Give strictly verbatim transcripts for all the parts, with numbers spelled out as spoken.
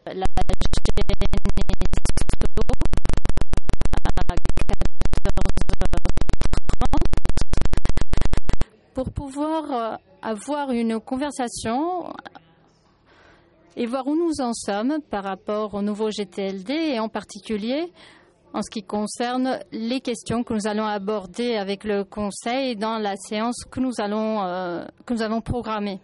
la G N S O à quatorze heures trente pour pouvoir avoir une conversation et voir où nous en sommes par rapport au nouveau G T L D et en particulier en ce qui concerne les questions que nous allons aborder avec le Conseil dans la séance que nous, allons, euh, que nous avons programmée.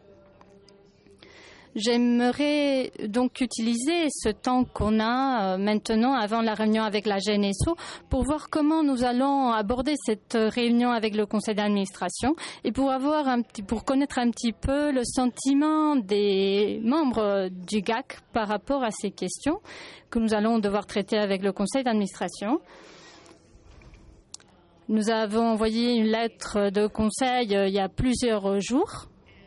J'aimerais donc utiliser ce temps qu'on a euh, maintenant avant la réunion avec la G N S O pour voir comment nous allons aborder cette réunion avec le conseil d'administration et pour avoir un petit, pour connaître un petit peu le sentiment des membres du G A C par rapport à ces questions que nous allons devoir traiter avec le conseil d'administration. Nous avons envoyé une lettre de conseil euh, il y a plusieurs jours.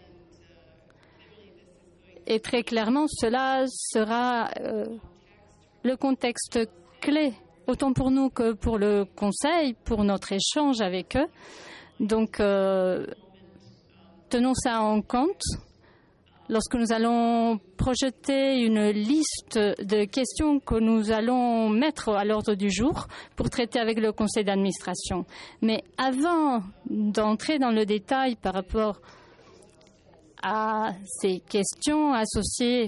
Et très clairement, cela sera euh, le contexte clé, autant pour nous que pour le Conseil, pour notre échange avec eux. Donc, euh, tenons ça en compte lorsque nous allons projeter une liste de questions que nous allons mettre à l'ordre du jour pour traiter avec le Conseil d'administration. Mais avant d'entrer dans le détail par rapport à ces questions associées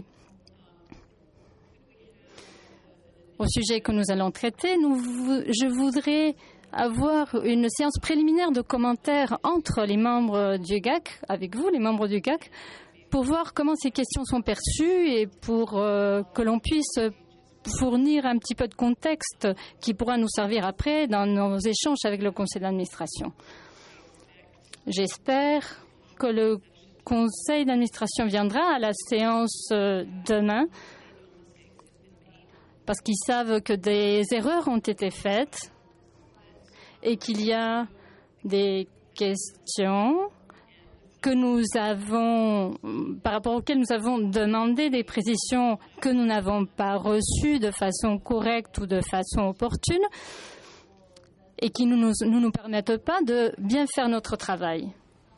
au sujet que nous allons traiter, nous, je voudrais avoir une séance préliminaire de commentaires entre les membres du G A C, avec vous, les membres du G A C, pour voir comment ces questions sont perçues et pour euh, que l'on puisse fournir un petit peu de contexte qui pourra nous servir après dans nos échanges avec le conseil d'administration. J'espère que le conseil d'administration viendra à la séance demain parce qu'ils savent que des erreurs ont été faites et qu'il y a des questions que nous avons, par rapport auxquelles nous avons demandé des précisions que nous n'avons pas reçues de façon correcte ou de façon opportune et qui ne nous, nous, nous permettent pas de bien faire notre travail.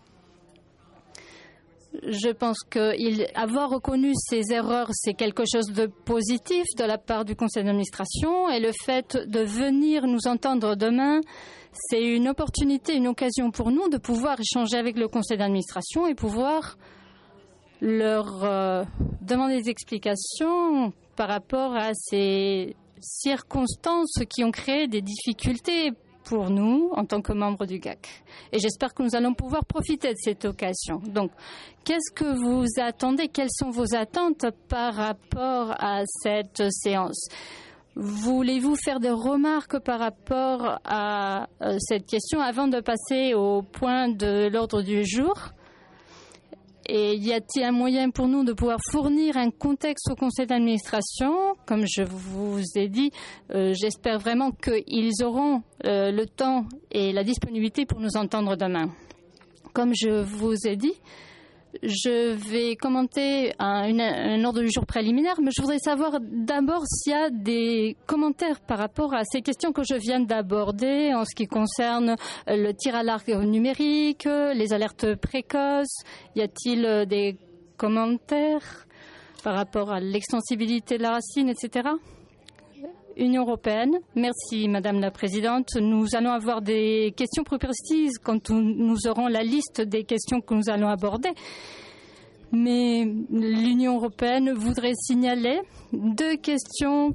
Je pense qu'avoir reconnu ces erreurs, c'est quelque chose de positif de la part du conseil d'administration et le fait de venir nous entendre demain, c'est une opportunité, une occasion pour nous de pouvoir échanger avec le conseil d'administration et pouvoir leur euh, demander des explications par rapport à ces circonstances qui ont créé des difficultés pour nous en tant que membres du G A C. Et j'espère que nous allons pouvoir profiter de cette occasion. Donc, qu'est-ce que vous attendez? Quelles sont vos attentes par rapport à cette séance? Voulez-vous faire des remarques par rapport à euh, cette question avant de passer au point de l'ordre du jour? Et y a-t-il un moyen pour nous de pouvoir fournir un contexte au conseil d'administration? Comme je vous ai dit, euh, j'espère vraiment qu'ils auront euh, le temps et la disponibilité pour nous entendre demain. Comme je vous ai dit, je vais commenter un, une, un ordre du jour préliminaire, mais je voudrais savoir d'abord s'il y a des commentaires par rapport à ces questions que je viens d'aborder en ce qui concerne le tir à l'arc numérique, les alertes précoces. Y a-t-il des commentaires par rapport à l'extensibilité de la racine, et cetera? Union européenne. Merci, Madame la Présidente. Nous allons avoir des questions plus précises quand nous aurons la liste des questions que nous allons aborder. Mais l'Union européenne voudrait signaler deux questions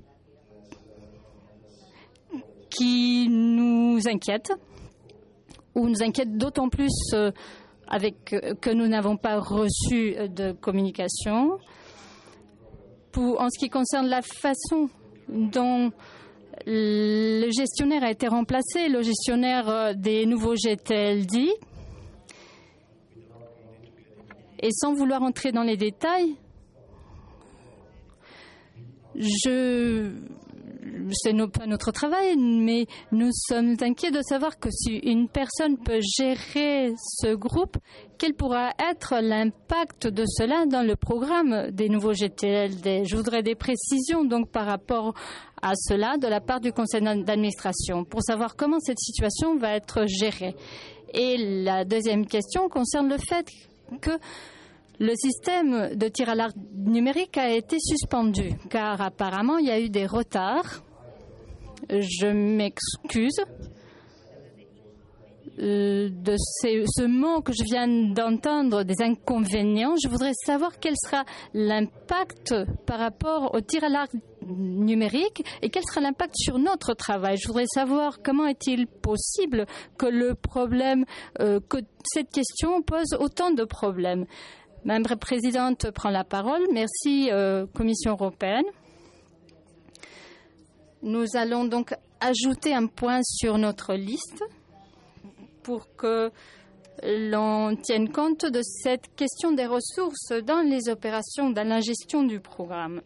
qui nous inquiètent, ou nous inquiètent d'autant plus avec, que nous n'avons pas reçu de communication. Pour, en ce qui concerne la façon dont le gestionnaire a été remplacé, le gestionnaire des nouveaux G T L D. Et sans vouloir entrer dans les détails, je, c'est no, pas notre travail, mais nous sommes inquiets de savoir que si une personne peut gérer ce groupe, quel pourra être l'impact de cela dans le programme des nouveaux G T L D. Je voudrais des précisions donc par rapport à cela de la part du conseil d'administration pour savoir comment cette situation va être gérée. Et la deuxième question concerne le fait que Le système de tir à l'arc numérique a été suspendu car apparemment il y a eu des retards. Je m'excuse euh, de ces, ce mot que je viens d'entendre, des inconvénients. Je voudrais savoir quel sera l'impact par rapport au tir à l'arc numérique et quel sera l'impact sur notre travail. Je voudrais savoir comment est-il possible que le problème, euh, que cette question pose autant de problèmes. Madame la Présidente prend la parole. Merci, euh, Commission européenne. Nous allons donc ajouter un point sur notre liste pour que l'on tienne compte de cette question des ressources dans les opérations, dans la gestion du programme.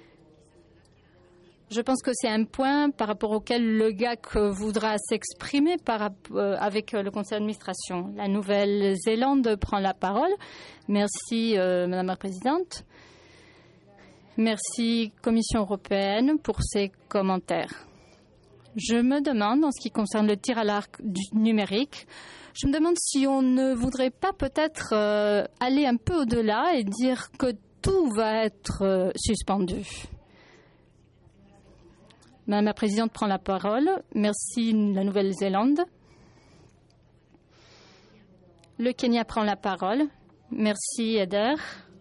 Je pense que c'est un point par rapport auquel le G A C voudra s'exprimer euh, avec le conseil d'administration. La Nouvelle-Zélande prend la parole. Merci, euh, Madame la Présidente. Merci, Commission européenne, pour ces commentaires. Je me demande, en ce qui concerne le tir à l'arc numérique, je me demande si on ne voudrait pas peut-être euh, aller un peu au-delà et dire que tout va être euh, suspendu. Madame la Présidente prend la parole. Merci, la Nouvelle-Zélande. Le Kenya prend la parole. Merci, Eder.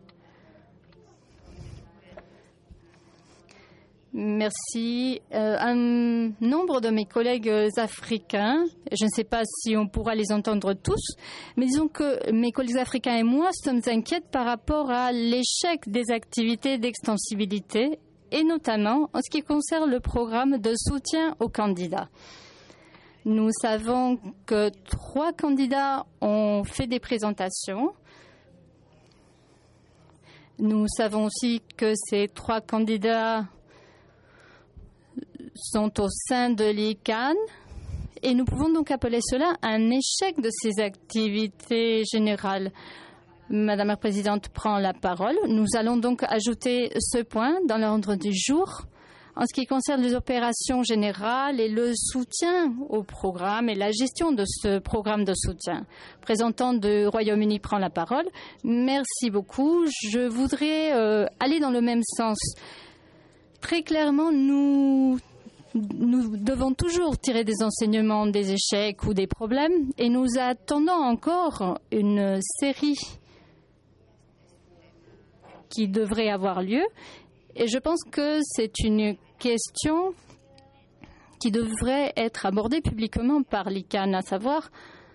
Merci. Euh, un nombre de mes collègues africains, je ne sais pas si on pourra les entendre tous, mais disons que mes collègues africains et moi sommes inquiets par rapport à l'échec des activités d'extensibilité et notamment en ce qui concerne le programme de soutien aux candidats. Nous savons que trois candidats ont fait des présentations. Nous savons aussi que ces trois candidats sont au sein de l'I C A N et nous pouvons donc appeler cela un échec de ces activités générales. Madame la Présidente prend la parole. Nous allons donc ajouter ce point dans l'ordre du jour. En ce qui concerne les opérations générales et le soutien au programme et la gestion de ce programme de soutien. Représentant du Royaume-Uni prend la parole. Merci beaucoup. Je voudrais euh, aller dans le même sens. Très clairement, nous, nous devons toujours tirer des enseignements des échecs ou des problèmes et nous attendons encore une série qui devrait avoir lieu. Et je pense que c'est une question qui devrait être abordée publiquement par l'I C A N, à savoir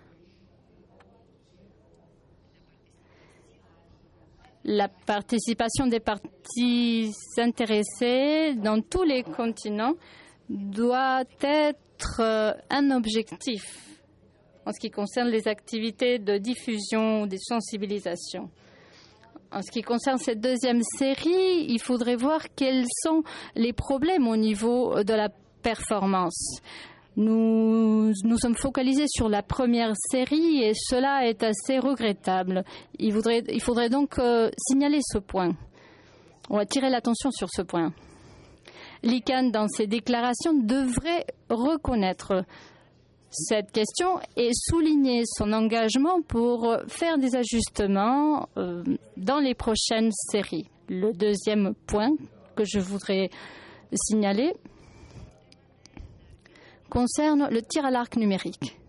la participation des parties intéressées dans tous les continents doit être un objectif en ce qui concerne les activités de diffusion ou de sensibilisation. En ce qui concerne cette deuxième série, il faudrait voir quels sont les problèmes au niveau de la performance. Nous nous sommes focalisés sur la première série et cela est assez regrettable. Il, voudrait, il faudrait donc euh, signaler ce point. On va attirer l'attention sur ce point. L'I C A N, dans ses déclarations, devrait reconnaître cette question et souligner son engagement pour faire des ajustements euh, dans les prochaines séries. Le deuxième point que je voudrais signaler concerne le tir à l'arc numérique.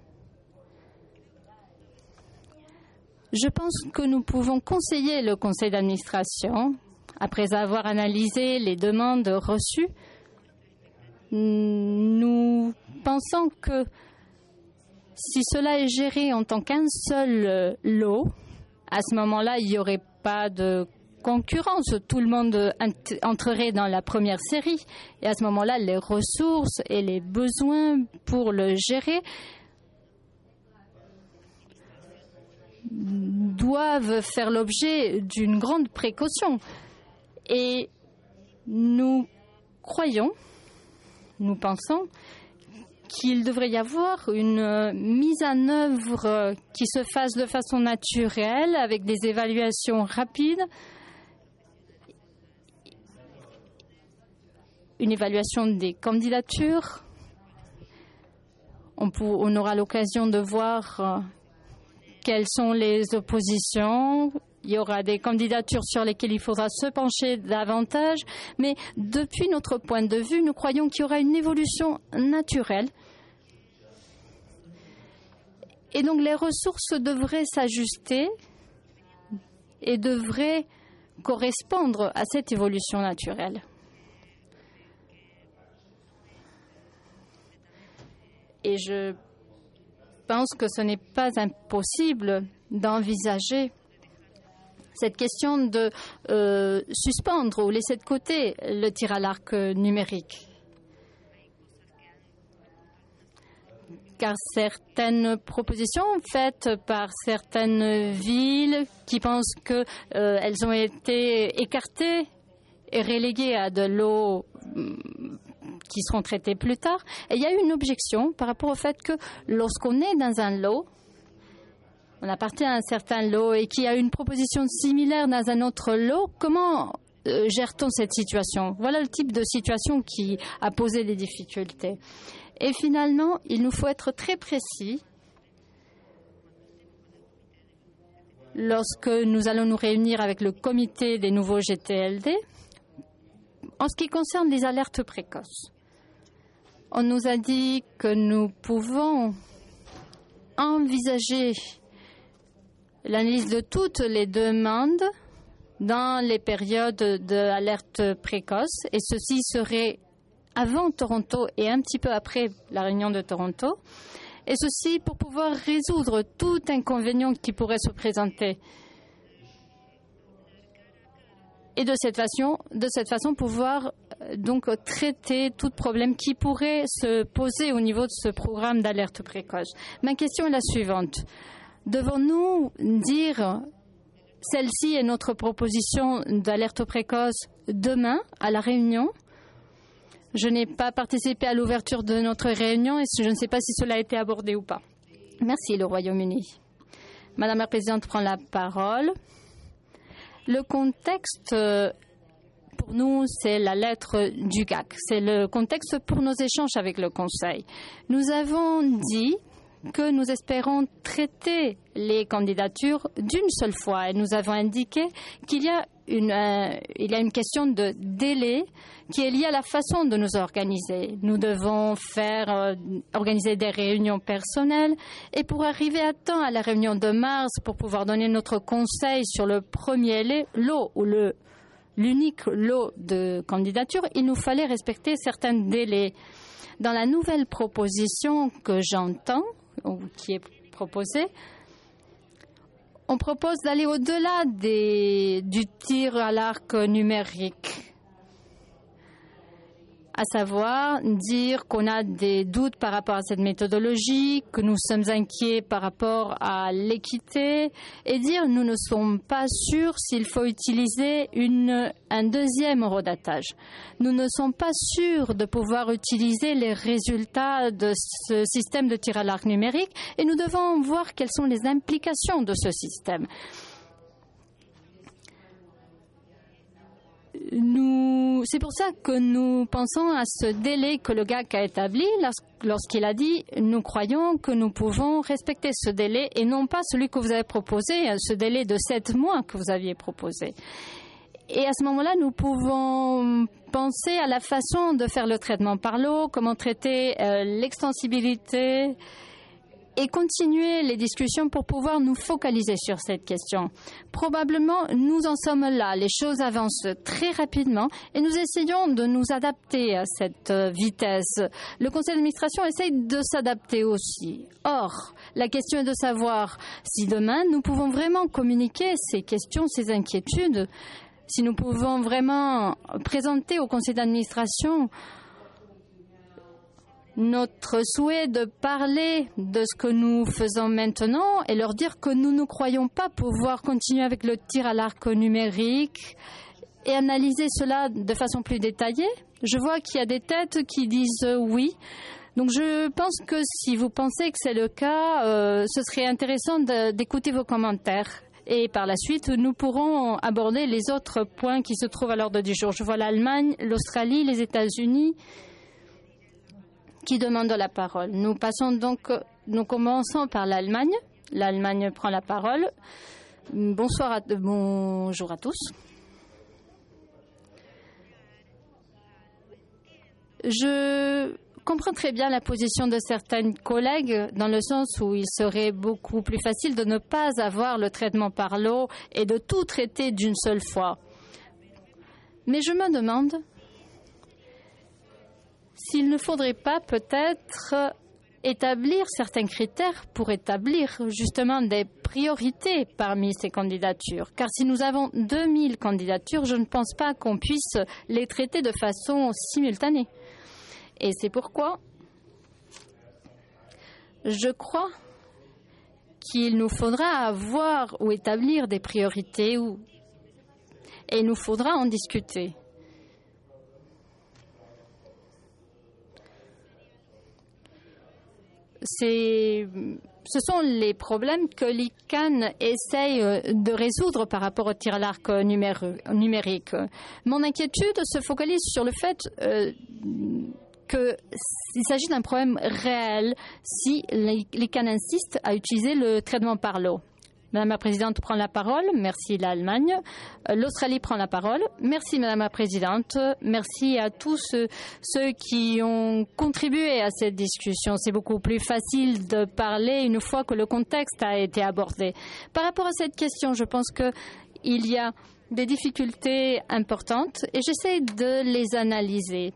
Je pense que nous pouvons conseiller le conseil d'administration, après avoir analysé les demandes reçues. Nous pensons que si cela est géré en tant qu'un seul lot, à ce moment-là, il n'y aurait pas de concurrence. Tout le monde entrerait dans la première série. Et à ce moment-là, les ressources et les besoins pour le gérer doivent faire l'objet d'une grande précaution. Et nous croyons, nous pensons, qu'il devrait y avoir une mise en œuvre qui se fasse de façon naturelle, avec des évaluations rapides, une évaluation des candidatures. On, pour, on aura l'occasion de voir quelles sont les oppositions Il y aura des candidatures sur lesquelles il faudra se pencher davantage, mais depuis notre point de vue, nous croyons qu'il y aura une évolution naturelle. Et donc les ressources devraient s'ajuster et devraient correspondre à cette évolution naturelle. Et je pense que ce n'est pas impossible d'envisager cette question de euh, suspendre ou laisser de côté le tir à l'arc numérique. Car certaines propositions faites par certaines villes qui pensent qu'elles euh, ont été écartées et reléguées à de l'eau qui seront traitées plus tard. Et il y a eu une objection par rapport au fait que lorsqu'on est dans un lot, on appartient à un certain lot et qu'il y a une proposition similaire dans un autre lot, comment euh, gère-t-on cette situation? Voilà le type de situation qui a posé des difficultés. Et finalement, il nous faut être très précis lorsque nous allons nous réunir avec le comité des nouveaux G T L D en ce qui concerne les alertes précoces. On nous a dit que nous pouvons envisager l'analyse de toutes les demandes dans les périodes d'alerte précoce et ceci serait avant Toronto et un petit peu après la réunion de Toronto, et ceci pour pouvoir résoudre tout inconvénient qui pourrait se présenter. Et de cette façon, de cette façon pouvoir donc traiter tout problème qui pourrait se poser au niveau de ce programme d'alerte précoce. Ma question est la suivante. Devons-nous dire celle-ci est notre proposition d'alerte précoce demain à la réunion? Je n'ai pas participé à l'ouverture de notre réunion et je ne sais pas si cela a été abordé ou pas. Merci, le Royaume-Uni. Madame la Présidente prend la parole. Le contexte pour nous, c'est la lettre du G A C. C'est le contexte pour nos échanges avec le Conseil. Nous avons dit que nous espérons traiter les candidatures d'une seule fois et nous avons indiqué qu'il y a une, euh, il y a une question de délai qui est liée à la façon de nous organiser. Nous devons faire euh, organiser des réunions personnelles et pour arriver à temps à la réunion de mars pour pouvoir donner notre conseil sur le premier lot ou le l'unique lot de candidatures, il nous fallait respecter certains délais. Dans la nouvelle proposition que j'entends ou qui est proposée, on propose d'aller au-delà des, du tir à l'arc numérique, à savoir dire qu'on a des doutes par rapport à cette méthodologie, que nous sommes inquiets par rapport à l'équité et dire nous ne sommes pas sûrs s'il faut utiliser une, un deuxième horodatage. Nous ne sommes pas sûrs de pouvoir utiliser les résultats de ce système de tir à l'arc numérique et nous devons voir quelles sont les implications de ce système. Nous, c'est pour ça que nous pensons à ce délai que le G A C a établi lorsqu'il a dit « Nous croyons que nous pouvons respecter ce délai et non pas celui que vous avez proposé, ce délai de sept mois que vous aviez proposé. » Et à ce moment-là, nous pouvons penser à la façon de faire le traitement par l'eau, comment traiter euh, l'extensibilité et continuer les discussions pour pouvoir nous focaliser sur cette question. Probablement, nous en sommes là. Les choses avancent très rapidement et nous essayons de nous adapter à cette vitesse. Le conseil d'administration essaye de s'adapter aussi. Or, la question est de savoir si demain, nous pouvons vraiment communiquer ces questions, ces inquiétudes, si nous pouvons vraiment présenter au conseil d'administration notre souhait de parler de ce que nous faisons maintenant et leur dire que nous ne croyons pas pouvoir continuer avec le tir à l'arc numérique et analyser cela de façon plus détaillée. Je vois qu'il y a des têtes qui disent oui. Donc je pense que si vous pensez que c'est le cas, euh, ce serait intéressant de, d'écouter vos commentaires. Et par la suite, nous pourrons aborder les autres points qui se trouvent à l'ordre du jour. Je vois l'Allemagne, l'Australie, les États-Unis qui demandent la parole. Nous passons donc, nous commençons par l'Allemagne. L'Allemagne prend la parole. Bonsoir à, bonjour à tous. Je comprends très bien la position de certains collègues dans le sens où il serait beaucoup plus facile de ne pas avoir le traitement par l'eau et de tout traiter d'une seule fois. Mais je me demande s'il ne faudrait pas peut-être établir certains critères pour établir justement des priorités parmi ces candidatures. Car si nous avons deux mille candidatures, je ne pense pas qu'on puisse les traiter de façon simultanée. Et c'est pourquoi je crois qu'il nous faudra avoir ou établir des priorités ou... et il nous faudra en discuter. C'est, ce sont les problèmes que l'I C A N essaye de résoudre par rapport au tir à l'arc numérique. Mon inquiétude se focalise sur le fait euh, qu'il s'agit d'un problème réel si l'I C A N insiste à utiliser le traitement par l'eau. Madame la Présidente prend la parole. Merci l'Allemagne. L'Australie prend la parole. Merci Madame la Présidente. Merci à tous ceux, ceux qui ont contribué à cette discussion. C'est beaucoup plus facile de parler une fois que le contexte a été abordé. Par rapport à cette question, je pense qu'il y a des difficultés importantes et j'essaie de les analyser.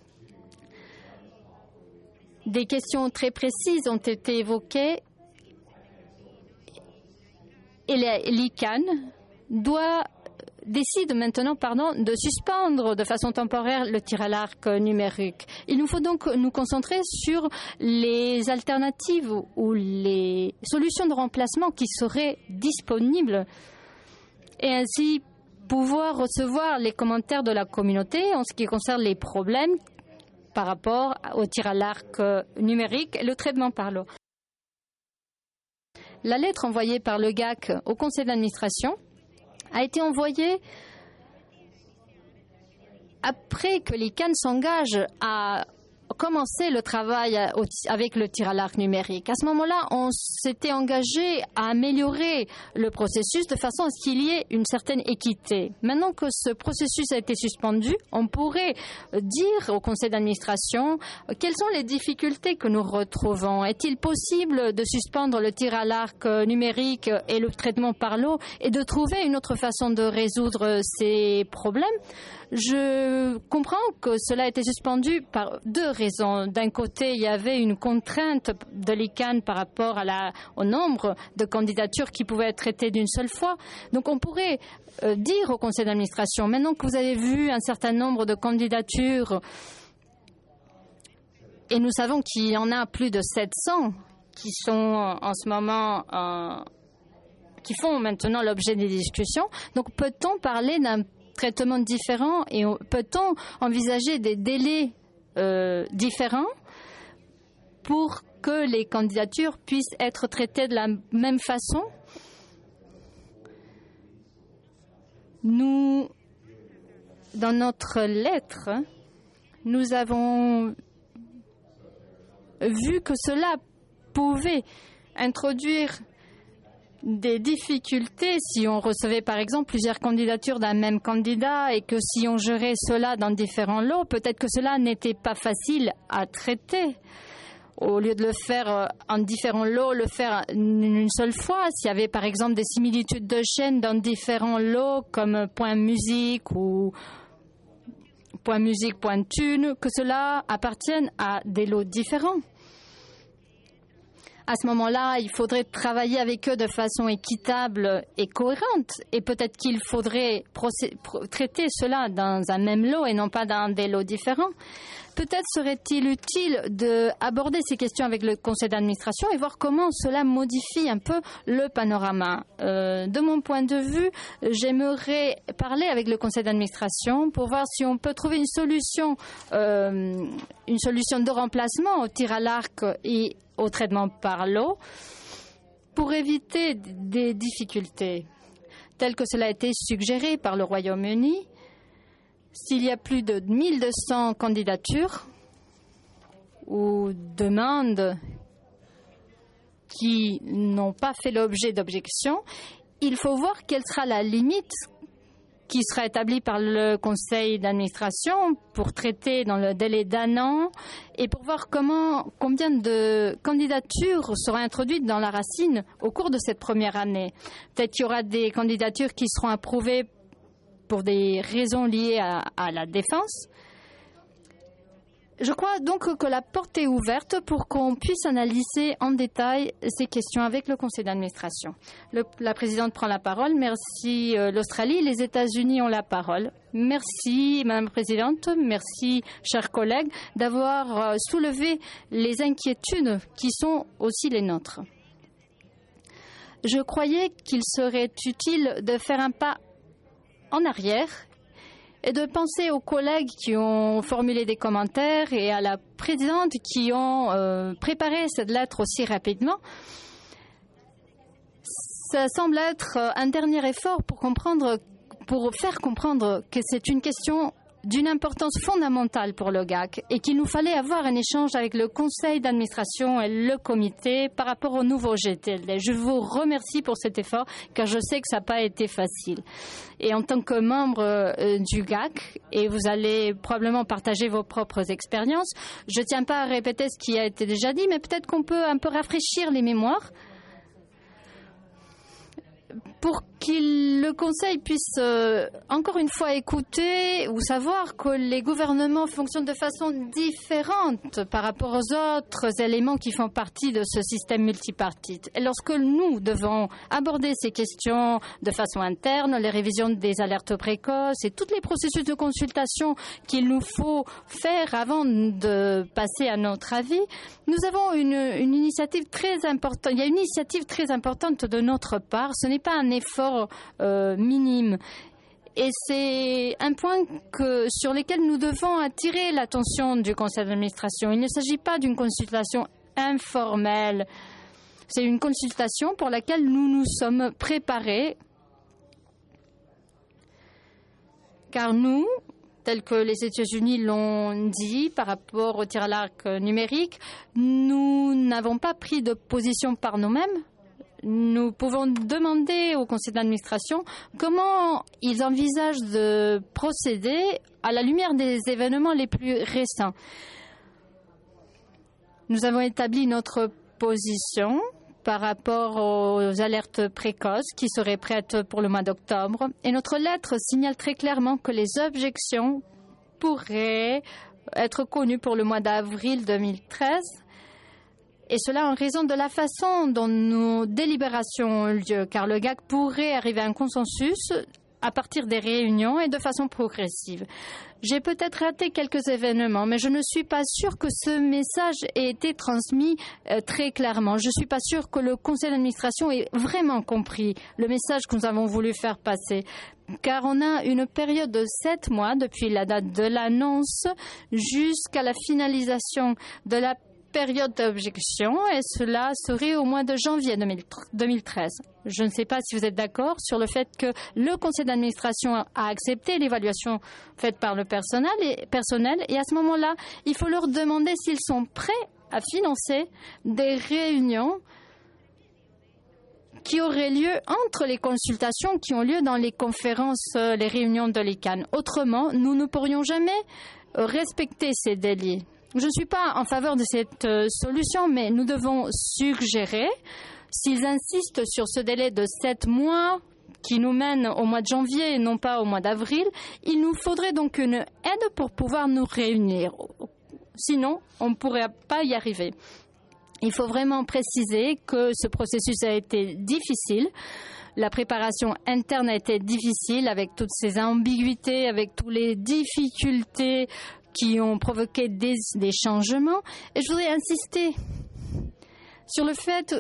Des questions très précises ont été évoquées. Et l'I C A N doit, décide maintenant pardon, de suspendre de façon temporaire le tir à l'arc numérique. Il nous faut donc nous concentrer sur les alternatives ou les solutions de remplacement qui seraient disponibles et ainsi pouvoir recevoir les commentaires de la communauté en ce qui concerne les problèmes par rapport au tir à l'arc numérique et le traitement par l'eau. La lettre envoyée par le G A C au conseil d'administration a été envoyée après que l'I C A N s'engage à commencer le travail avec le tir à l'arc numérique. À ce moment-là, on s'était engagé à améliorer le processus de façon à ce qu'il y ait une certaine équité. Maintenant que ce processus a été suspendu, on pourrait dire au conseil d'administration quelles sont les difficultés que nous retrouvons. Est-il possible de suspendre le tir à l'arc numérique et le traitement par l'eau et de trouver une autre façon de résoudre ces problèmes? Je comprends que cela a été suspendu par deux raisons. D'un côté, il y avait une contrainte de l'I C A N par rapport à la, au nombre de candidatures qui pouvaient être traitées d'une seule fois. Donc on pourrait euh, dire au conseil d'administration, maintenant que vous avez vu un certain nombre de candidatures, et nous savons qu'il y en a plus de sept cents qui sont en ce moment... Euh, qui font maintenant l'objet des discussions. Donc peut-on parler d'un traitement différent et peut-on envisager des délais euh, différents pour que les candidatures puissent être traitées de la même façon? Nous, dans notre lettre, nous avons vu que cela pouvait introduire des difficultés si on recevait par exemple plusieurs candidatures d'un même candidat et que si on gérait cela dans différents lots, peut-être que cela n'était pas facile à traiter. Au lieu de le faire en différents lots, le faire une seule fois, s'il y avait par exemple des similitudes de chaînes dans différents lots comme point musique ou point musique, point thune, que cela appartienne à des lots différents. À ce moment-là, il faudrait travailler avec eux de façon équitable et cohérente. Et peut-être qu'il faudrait traiter cela dans un même lot et non pas dans des lots différents. Peut-être serait-il utile d'aborder ces questions avec le conseil d'administration et voir comment cela modifie un peu le panorama. Euh, de mon point de vue, j'aimerais parler avec le conseil d'administration pour voir si on peut trouver une solution, euh, une solution de remplacement au tir à l'arc et au traitement par l'eau pour éviter des difficultés telles que cela a été suggéré par le Royaume-Uni. S'il y a plus de mille deux cents candidatures ou demandes qui n'ont pas fait l'objet d'objections, il faut voir quelle sera la limite qui sera établie par le conseil d'administration pour traiter dans le délai d'un an et pour voir comment, combien de candidatures seront introduites dans la racine au cours de cette première année. Peut-être qu'il y aura des candidatures qui seront approuvées pour des raisons liées à, à la défense. Je crois donc que la porte est ouverte pour qu'on puisse analyser en détail ces questions avec le conseil d'administration. Le, la présidente prend la parole. Merci euh, l'Australie. Les États-Unis ont la parole. Merci, Madame la Présidente. Merci, chers collègues, d'avoir euh, soulevé les inquiétudes qui sont aussi les nôtres. Je croyais qu'il serait utile de faire un pas en arrière et de penser aux collègues qui ont formulé des commentaires et à la présidente qui ont euh, préparé cette lettre aussi rapidement. Ça semble être un dernier effort pour comprendre, pour faire comprendre que c'est une question d'une importance fondamentale pour le G A C et qu'il nous fallait avoir un échange avec le conseil d'administration et le comité par rapport au nouveau G T L D. Je vous remercie pour cet effort car je sais que ça n'a pas été facile. Et en tant que membre euh, du G A C, et vous allez probablement partager vos propres expériences, je ne tiens pas à répéter ce qui a été déjà dit, mais peut-être qu'on peut un peu rafraîchir les mémoires pour que le Conseil puisse euh, encore une fois écouter ou savoir que les gouvernements fonctionnent de façon différente par rapport aux autres éléments qui font partie de ce système multipartite. Et lorsque nous devons aborder ces questions de façon interne, les révisions des alertes précoces et tous les processus de consultation qu'il nous faut faire avant de passer à notre avis, nous avons une, une initiative très importante. Il y a une initiative très importante de notre part. Ce n'est pas un effort euh, minime. Et c'est un point que, sur lequel nous devons attirer l'attention du conseil d'administration. Il ne s'agit pas d'une consultation informelle. C'est une consultation pour laquelle nous nous sommes préparés. Car nous, tel que les États-Unis l'ont dit par rapport au tir à l'arc numérique, nous n'avons pas pris de position par nous-mêmes. Nous pouvons demander au conseil d'administration comment ils envisagent de procéder à la lumière des événements les plus récents. Nous avons établi notre position par rapport aux alertes précoces qui seraient prêtes pour le mois d'octobre. Et notre lettre signale très clairement que les objections pourraient être connues pour le mois d'avril deux mille treize. Et cela en raison de la façon dont nos délibérations ont lieu, car le G A C pourrait arriver à un consensus à partir des réunions et de façon progressive. J'ai peut-être raté quelques événements, mais je ne suis pas sûre que ce message ait été transmis euh, très clairement. Je ne suis pas sûre que le conseil d'administration ait vraiment compris le message que nous avons voulu faire passer. Car on a une période de sept mois depuis la date de l'annonce jusqu'à la finalisation de la période d'objection, et cela serait au mois de janvier deux mille treize. Je ne sais pas si vous êtes d'accord sur le fait que le conseil d'administration a accepté l'évaluation faite par le personnel et, personnel, et à ce moment-là, il faut leur demander s'ils sont prêts à financer des réunions qui auraient lieu entre les consultations qui ont lieu dans les conférences, les réunions de l'I C A N. Autrement, nous ne pourrions jamais respecter ces délais. Je ne suis pas en faveur de cette euh, solution, mais nous devons suggérer, s'ils insistent sur ce délai de sept mois qui nous mène au mois de janvier et non pas au mois d'avril, il nous faudrait donc une aide pour pouvoir nous réunir. Sinon, on ne pourrait pas y arriver. Il faut vraiment préciser que ce processus a été difficile. La préparation interne a été difficile avec toutes ces ambiguïtés, avec toutes les difficultés qui ont provoqué des, des changements. Et je voudrais insister sur le fait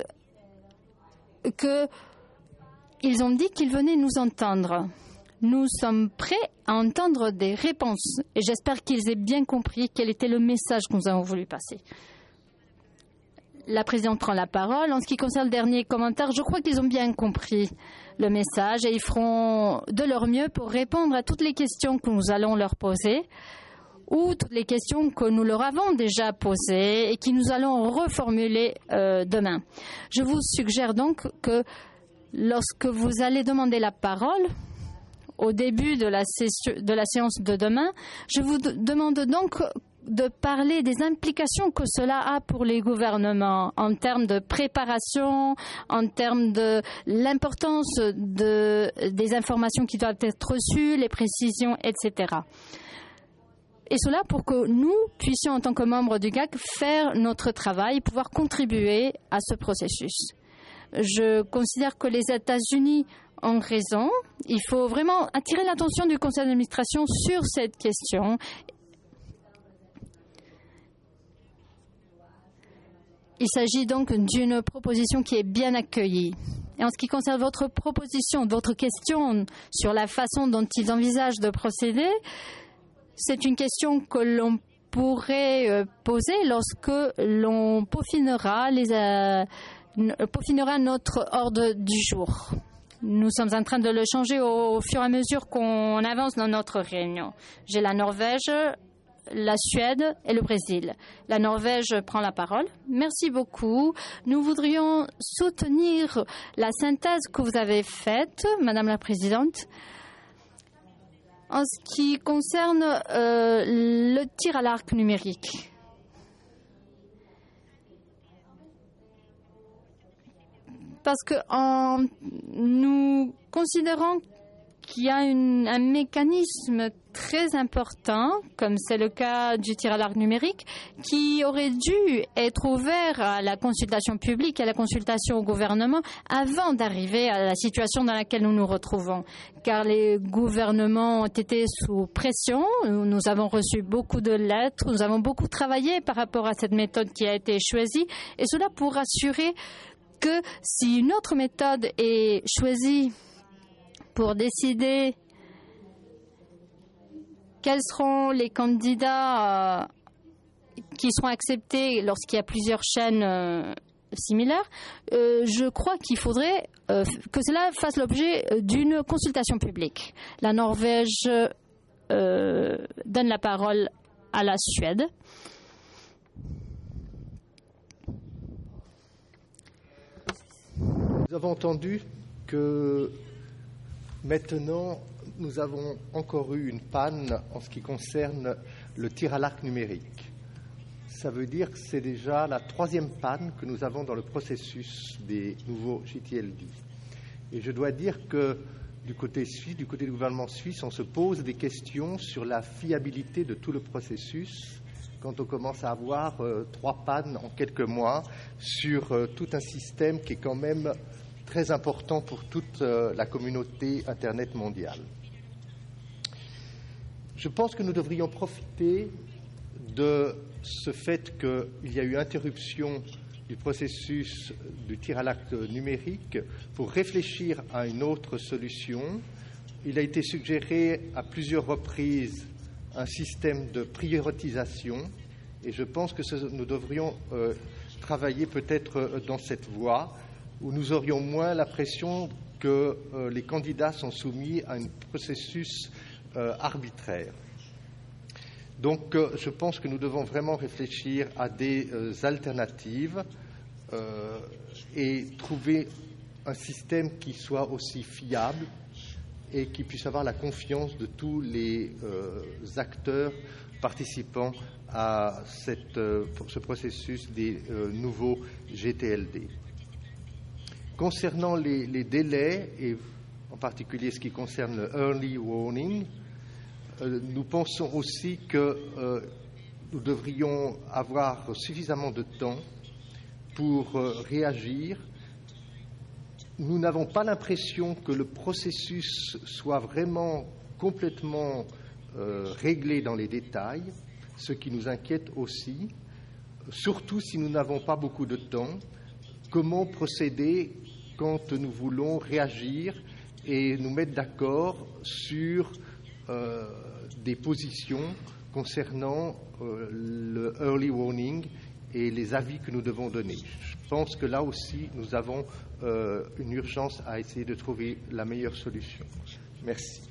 qu'ils ont dit qu'ils venaient nous entendre. Nous sommes prêts à entendre des réponses. Et j'espère qu'ils aient bien compris quel était le message que nous avons voulu passer. La présidente prend la parole. En ce qui concerne le dernier commentaire, je crois qu'ils ont bien compris le message et ils feront de leur mieux pour répondre à toutes les questions que nous allons leur poser, ou toutes les questions que nous leur avons déjà posées et que nous allons reformuler euh, demain. Je vous suggère donc que Lorsque vous allez demander la parole au début de la, session, de la séance de demain, je vous demande donc de parler des implications que cela a pour les gouvernements en termes de préparation, en termes de l'importance de, des informations qui doivent être reçues, les précisions, et cetera. Et cela pour que nous puissions, en tant que membres du G A C, faire notre travail, pouvoir contribuer à ce processus. Je considère que les États-Unis ont raison. Il faut vraiment attirer l'attention du conseil d'administration sur cette question. Il s'agit donc d'une proposition qui est bien accueillie. Et en ce qui concerne votre proposition, votre question sur la façon dont ils envisagent de procéder, c'est une question que l'on pourrait poser lorsque l'on peaufinera, les, euh, peaufinera notre ordre du jour. Nous sommes en train de le changer au, au fur et à mesure qu'on avance dans notre réunion. J'ai la Norvège, la Suède et le Brésil. La Norvège prend la parole. Merci beaucoup. Nous voudrions soutenir la synthèse que vous avez faite, Madame la Présidente, en ce qui concerne euh, le tir à l'arc numérique. Parce que en, nous considérons qu'il y a une, un mécanisme très important, comme c'est le cas du tir à l'arc numérique, qui aurait dû être ouvert à la consultation publique et à la consultation au gouvernement avant d'arriver à la situation dans laquelle nous nous retrouvons. Car les gouvernements ont été sous pression, nous avons reçu beaucoup de lettres, nous avons beaucoup travaillé par rapport à cette méthode qui a été choisie, et cela pour assurer que si une autre méthode est choisie pour décider quels seront les candidats euh, qui seront acceptés lorsqu'il y a plusieurs chaînes euh, similaires, euh, je crois qu'il faudrait euh, que cela fasse l'objet d'une consultation publique. La Norvège euh, donne la parole à la Suède. Nous avons entendu que maintenant, nous avons encore eu une panne en ce qui concerne le tir à l'arc numérique. Ça veut dire que c'est déjà la troisième panne que nous avons dans le processus des nouveaux J T L D. Et je dois dire que du côté suisse, du côté du gouvernement suisse, on se pose des questions sur la fiabilité de tout le processus quand on commence à avoir euh, trois pannes en quelques mois sur euh, tout un système qui est quand même très important pour toute euh, la communauté Internet mondiale. Je pense que nous devrions profiter de ce fait qu'il y a eu interruption du processus du tir à l'arc numérique pour réfléchir à une autre solution. Il a été suggéré à plusieurs reprises un système de prioritisation et je pense que ce, nous devrions euh, travailler peut-être euh, dans cette voie où nous aurions moins l'impression que euh, les candidats sont soumis à un processus euh, arbitraire. Donc euh, je pense que nous devons vraiment réfléchir à des euh, alternatives euh, et trouver un système qui soit aussi fiable et qui puisse avoir la confiance de tous les euh, acteurs participant à cette, euh, ce processus des euh, nouveaux G T L D. Concernant les, les délais, et en particulier ce qui concerne le early warning, euh, nous pensons aussi que euh, nous devrions avoir suffisamment de temps pour euh, réagir. Nous n'avons pas l'impression que le processus soit vraiment complètement euh, réglé dans les détails, ce qui nous inquiète aussi, surtout si nous n'avons pas beaucoup de temps. Comment procéder quand nous voulons réagir et nous mettre d'accord sur euh, des positions concernant euh, le early warning et les avis que nous devons donner. Je pense que là aussi, nous avons euh, une urgence à essayer de trouver la meilleure solution. Merci.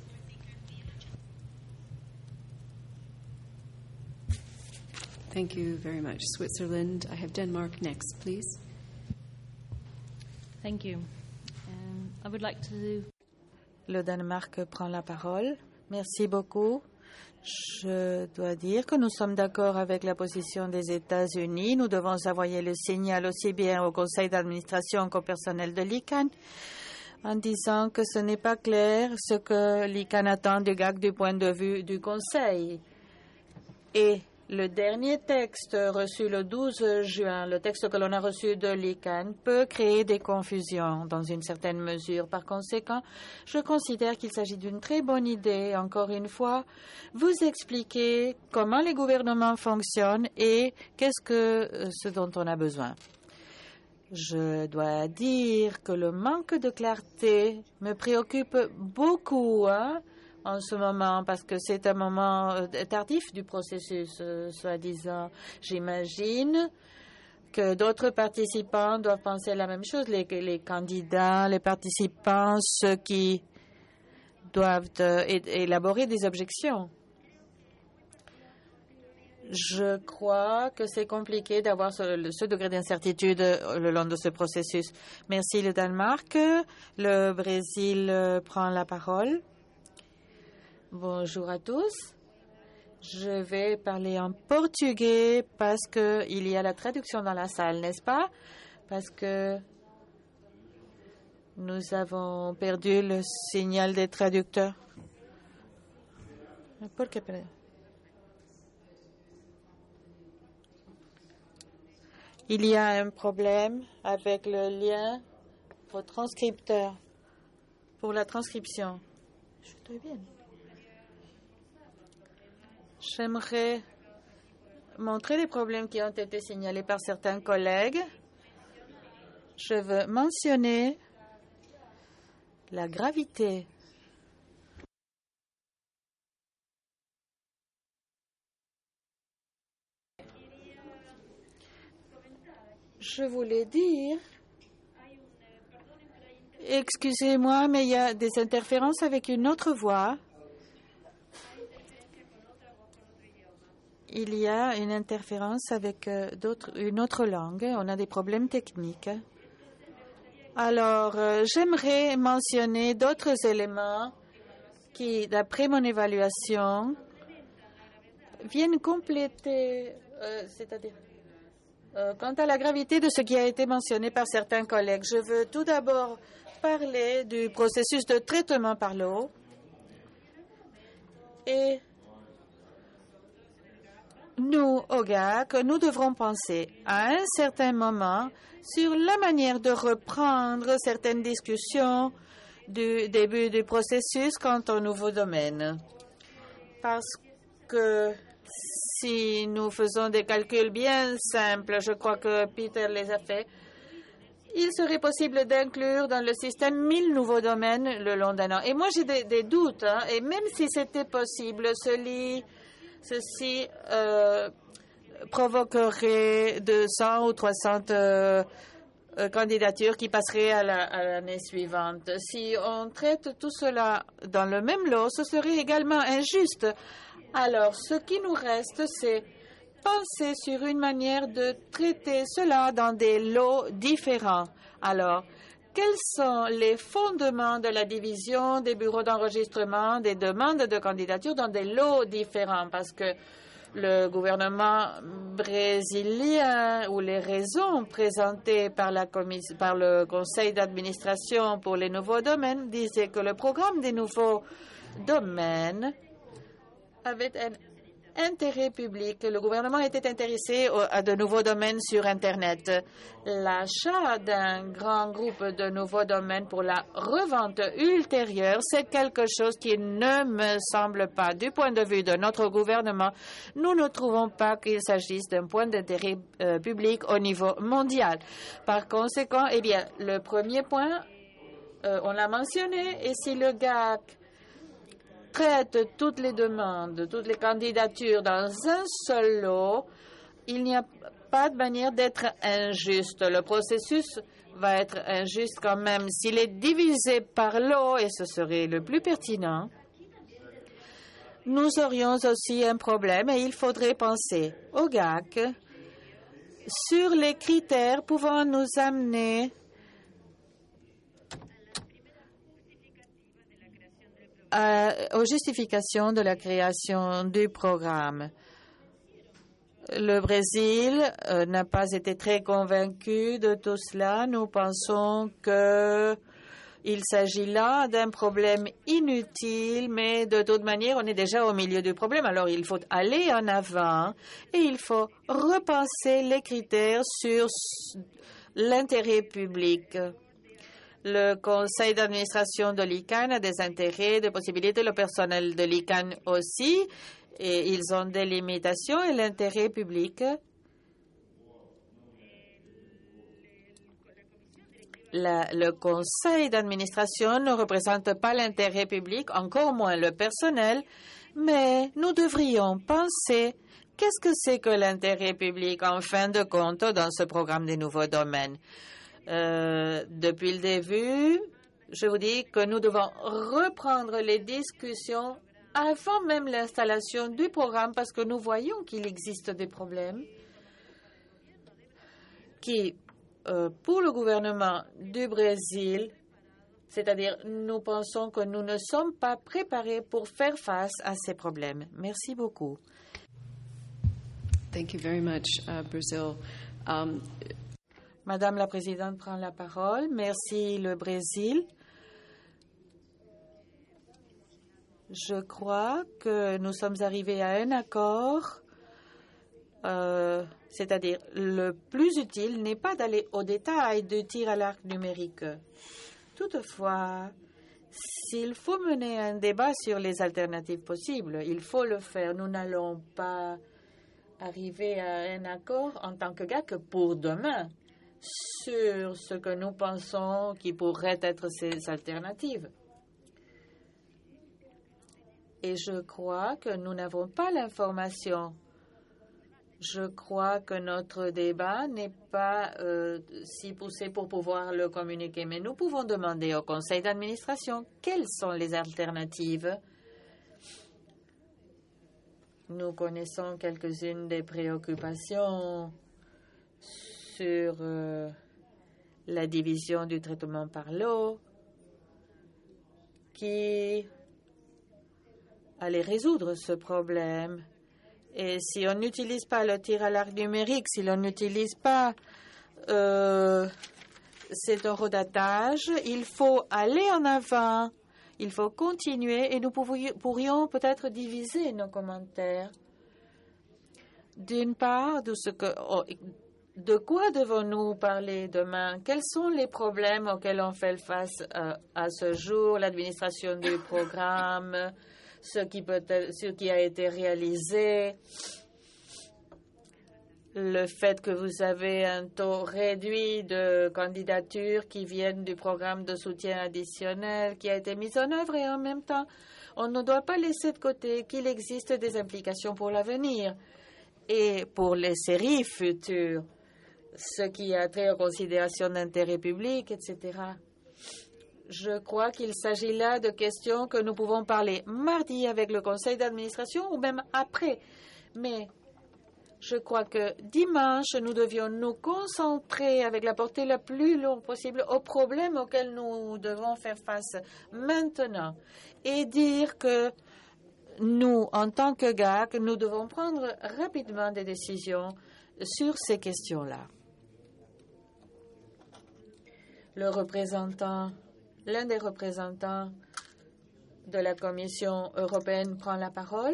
Thank you very much. Switzerland. I have Denmark next, please. Thank you. Um, I would like to... Le Danemark prend la parole. Merci beaucoup. Je dois dire que nous sommes d'accord avec la position des États-Unis. Nous devons envoyer le signal aussi bien au conseil d'administration qu'au personnel de l'I C A N en disant que ce n'est pas clair ce que l'I C A N attend du G A C du point de vue du conseil. Et le dernier texte reçu le douze juin, le texte que l'on a reçu de l'I C A N, peut créer des confusions dans une certaine mesure. Par conséquent, je considère qu'il s'agit d'une très bonne idée, encore une fois, vous expliquer comment les gouvernements fonctionnent et qu'est-ce que ce dont on a besoin. Je dois dire que le manque de clarté me préoccupe beaucoup, hein, en ce moment, parce que c'est un moment tardif du processus, euh, soi-disant. J'imagine que d'autres participants doivent penser la même chose, les, les candidats, les participants, ceux qui doivent euh, élaborer des objections. Je crois que c'est compliqué d'avoir ce, ce degré d'incertitude le long de ce processus. Merci le Danemark. Le Brésil euh, prend la parole. Bonjour à tous. Je vais parler en portugais parce qu'il y a la traduction dans la salle, n'est-ce pas? Parce que nous avons perdu le signal des traducteurs. Il y a un problème avec le lien au transcripteur pour la transcription. Je suis très bien. J'aimerais montrer les problèmes qui ont été signalés par certains collègues. Je veux mentionner la gravité Je voulais dire, excusez-moi, mais il y a des interférences avec une autre voix. Il y a une interférence avec euh, d'autres, une autre langue. On a des problèmes techniques. Alors, euh, j'aimerais mentionner d'autres éléments qui, d'après mon évaluation, viennent compléter, euh, c'est-à-dire, euh, quant à la gravité de ce qui a été mentionné par certains collègues. Je veux tout d'abord parler du processus de traitement par l'eau et nous, au G A C, nous devrons penser à un certain moment sur la manière de reprendre certaines discussions du début du processus quant au nouveau domaine. Parce que si nous faisons des calculs bien simples, je crois que Peter les a fait, il serait possible d'inclure dans le système mille nouveaux domaines le long d'un an. Et moi, j'ai des, des doutes, hein, et même si c'était possible, ceci, ceci euh, provoquerait deux cents ou trois cents euh, euh, candidatures qui passeraient à l'année suivante. Si on traite tout cela dans le même lot, ce serait également injuste. Alors, ce qui nous reste, c'est penser sur une manière de traiter cela dans des lots différents. Alors, quels sont les fondements de la division des bureaux d'enregistrement des demandes de candidature dans des lots différents? Parce que le gouvernement brésilien ou les raisons présentées par, la commission, par le conseil d'administration pour les nouveaux domaines disaient que le programme des nouveaux domaines avait un intérêt public. Le gouvernement était intéressé à de nouveaux domaines sur Internet. L'achat d'un grand groupe de nouveaux domaines pour la revente ultérieure, c'est quelque chose qui ne me semble pas. Du point de vue de notre gouvernement, nous ne trouvons pas qu'il s'agisse d'un point d'intérêt euh, public au niveau mondial. Par conséquent, eh bien, le premier point, euh, on l'a mentionné, et si le G A C traite toutes les demandes, toutes les candidatures dans un seul lot, il n'y a pas de manière d'être injuste. Le processus va être injuste quand même. S'il est divisé par lot, et ce serait le plus pertinent, nous aurions aussi un problème et il faudrait penser au G A C sur les critères pouvant nous amener à, aux justifications de la création du programme. Le Brésil euh, n'a pas été très convaincu de tout cela. Nous pensons que il s'agit là d'un problème inutile, mais de toute manière, on est déjà au milieu du problème. Alors, il faut aller en avant et il faut repenser les critères sur l'intérêt public. Le conseil d'administration de l'I C A N a des intérêts, des possibilités, le personnel de l'I C A N aussi, et ils ont des limitations et l'intérêt public. La, le conseil d'administration ne représente pas l'intérêt public, encore moins le personnel, mais nous devrions penser qu'est-ce que c'est que l'intérêt public en fin de compte dans ce programme des nouveaux domaines. Euh, depuis le début, je vous dis que nous devons reprendre les discussions avant même l'installation du programme parce que nous voyons qu'il existe des problèmes qui Euh, pour le gouvernement du Brésil, c'est-à-dire nous pensons que nous ne sommes pas préparés pour faire face à ces problèmes. Merci beaucoup. Thank you very much, uh, Brazil. Um, Madame la Présidente prend la parole. Merci, le Brésil. Je crois que nous sommes arrivés à un accord. Euh, C'est-à-dire, le plus utile n'est pas d'aller au détail du tir à l'arc numérique. Toutefois, s'il faut mener un débat sur les alternatives possibles, il faut le faire. Nous n'allons pas arriver à un accord en tant que G A C pour demain sur ce que nous pensons qui pourraient être ces alternatives. Et je crois que nous n'avons pas l'information. Je crois que notre débat n'est pas euh, si poussé pour pouvoir le communiquer, mais nous pouvons demander au conseil d'administration quelles sont les alternatives. Nous connaissons quelques-unes des préoccupations sur euh, la division du traitement par l'eau qui allait résoudre ce problème. Et si on n'utilise pas le tir à l'arc numérique, si l'on n'utilise pas euh, cet eurodatage, il faut aller en avant, il faut continuer et nous pourrions peut-être diviser nos commentaires. D'une part, de, ce que, de quoi devons-nous parler demain? Quels sont les problèmes auxquels on fait face à, à ce jour? L'administration du programme, Ce qui, peut être, ce qui a été réalisé, le fait que vous avez un taux réduit de candidatures qui viennent du programme de soutien additionnel qui a été mis en œuvre et en même temps, on ne doit pas laisser de côté qu'il existe des implications pour l'avenir et pour les séries futures, ce qui a trait aux considérations d'intérêt public, et cetera. Je crois qu'il s'agit là de questions que nous pouvons parler mardi avec le conseil d'administration ou même après. Mais je crois que dimanche, nous devions nous concentrer avec la portée la plus longue possible aux problèmes auxquels nous devons faire face maintenant et dire que nous, en tant que G A C, nous devons prendre rapidement des décisions sur ces questions-là. Le représentant L'un des représentants de la Commission européenne prend la parole.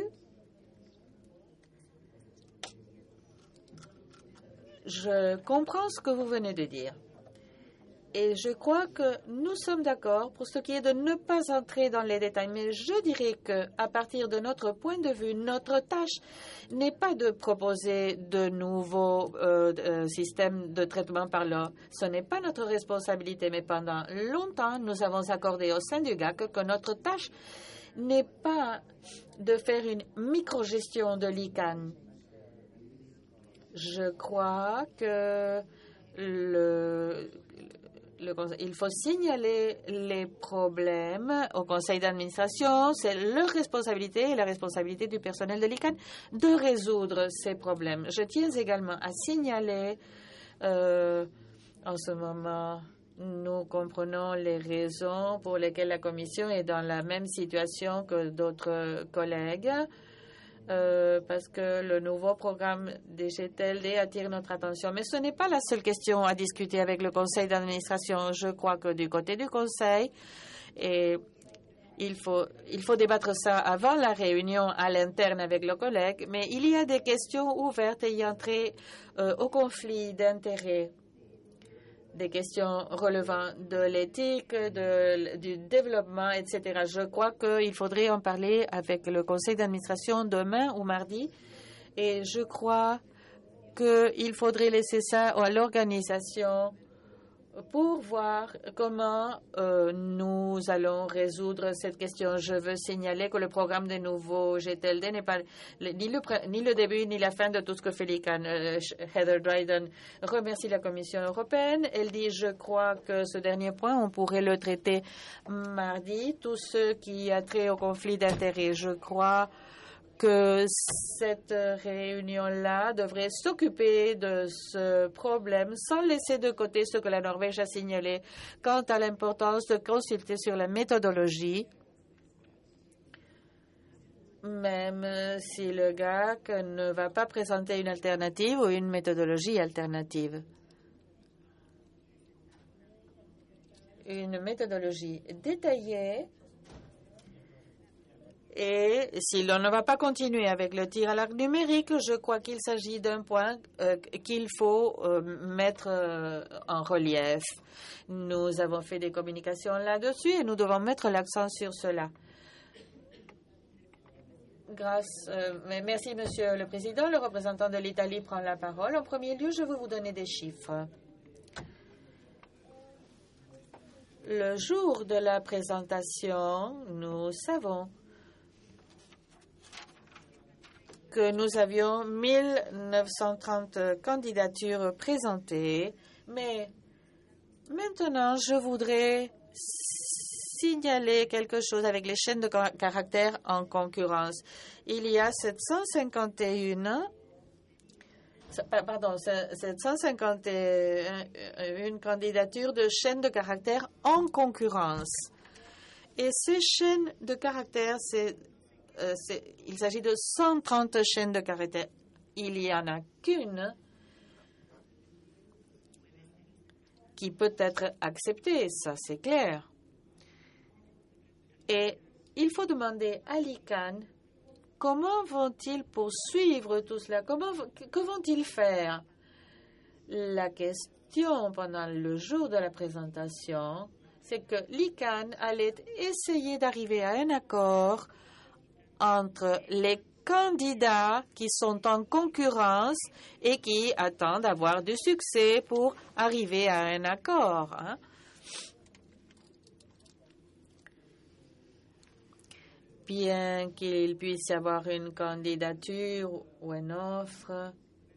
Je comprends ce que vous venez de dire. Et je crois que nous sommes d'accord pour ce qui est de ne pas entrer dans les détails. Mais je dirais qu'à partir de notre point de vue, notre tâche n'est pas de proposer de nouveaux euh, euh, systèmes de traitement par l'eau. Ce n'est pas notre responsabilité. Mais pendant longtemps, nous avons accordé au sein du G A C que notre tâche n'est pas de faire une micro-gestion de l'I C A N. Je crois que le... Le, il faut signaler les problèmes au conseil d'administration. C'est leur responsabilité et la responsabilité du personnel de l'I C A N de résoudre ces problèmes. Je tiens également à signaler euh, en ce moment Nous comprenons les raisons pour lesquelles la Commission est dans la même situation que d'autres collègues, euh, parce que le nouveau programme des G T L D attire notre attention. Mais ce n'est pas la seule question à discuter avec le Conseil d'administration. Je crois que du côté du Conseil, et il faut, il faut débattre ça avant la réunion à l'interne avec le collègue, mais il y a des questions ouvertes ayant trait euh, au conflit d'intérêts, des questions relevant de l'éthique, de, du développement, et cetera. Je crois qu'il faudrait en parler avec le conseil d'administration demain ou mardi, et je crois qu'il faudrait laisser ça à l'organisation pour voir comment euh, nous allons résoudre cette question. Je veux signaler que le programme des nouveaux G T L D n'est pas le, ni, le, ni le début ni la fin de tout ce que fait l'I C A N. Euh, Heather Dryden remercie la Commission européenne. Elle dit, je crois que ce dernier point, on pourrait le traiter mardi. Tout ce qui a trait au conflit d'intérêts, je crois que cette réunion-là devrait s'occuper de ce problème sans laisser de côté ce que la Norvège a signalé quant à l'importance de consulter sur la méthodologie, même si le G A C ne va pas présenter une alternative ou une méthodologie alternative. Une méthodologie détaillée. Et si l'on ne va pas continuer avec le tir à l'arc numérique, je crois qu'il s'agit d'un point euh, qu'il faut euh, mettre euh, en relief. Nous avons fait des communications là-dessus et nous devons mettre l'accent sur cela. Grâce, euh, merci, Monsieur le Président. Le représentant de l'Italie prend la parole. En premier lieu, je veux vous donner des chiffres. Le jour de la présentation, nous savons que nous avions mille neuf cent trente candidatures présentées, mais maintenant, je voudrais signaler quelque chose avec les chaînes de caractères en concurrence. Il y a sept cent cinquante et un, pardon, sept cent cinquante et un candidatures de chaînes de caractères en concurrence. Et ces chaînes de caractères, c'est Euh, il s'agit de cent trente chaînes de caractères. Il n'y en a qu'une qui peut être acceptée, ça c'est clair. Et il faut demander à l'I C A N comment vont-ils poursuivre tout cela, comment, que vont-ils faire? La question pendant le jour de la présentation, c'est que l'I C A N allait essayer d'arriver à un accord entre les candidats qui sont en concurrence et qui attendent d'avoir du succès pour arriver à un accord. Hein? Bien qu'il puisse y avoir une candidature ou une offre,